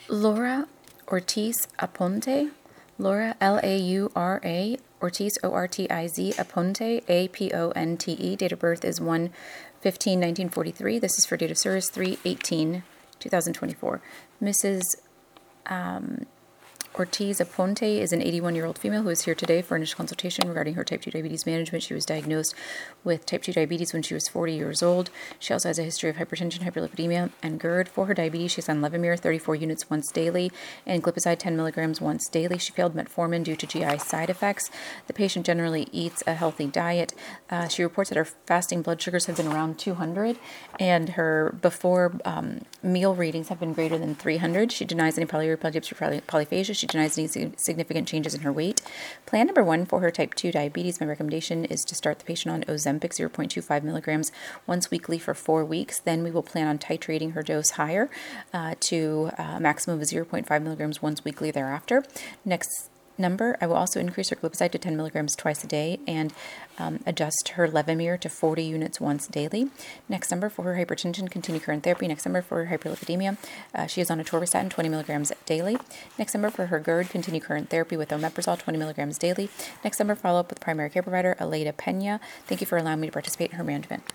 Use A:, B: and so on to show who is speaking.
A: Laura Ortiz Aponte. Laura, Laura, Ortiz, Ortiz, Aponte, Aponte. Date of birth is 1/15/1943. This is for date of service 3/18/2024. Mrs. Ortiz Aponte is an 81-year-old female who is here today for initial consultation regarding her type 2 diabetes management. She was diagnosed with type 2 diabetes when she was 40 years old. She also has a history of hypertension, hyperlipidemia, and GERD. For her diabetes, she's on Levemir 34 units once daily and glipizide 10 milligrams once daily. She failed metformin due to GI side effects. The patient generally eats a healthy diet. She reports that her fasting blood sugars have been around 200, and her before meal readings have been greater than 300. She denies any polyuria, polyphagia. She denies any significant changes in her weight. Plan number 1 for her type 2 diabetes, my recommendation is to start the patient on Ozempic 0.25 milligrams once weekly for 4 weeks. Then we will plan on titrating her dose higher to a maximum of 0.5 milligrams once weekly thereafter. Next number, I will also increase her glipizide to 10 milligrams twice a day and adjust her Levemir to 40 units once daily. Next number for her hypertension, continue current therapy. Next number for her hyperlipidemia, she is on atorvastatin 20 milligrams daily. Next number for her GERD, continue current therapy with omeprazole 20 milligrams daily. Next number, follow up with primary care provider Aleda Pena. Thank you for allowing me to participate in her management.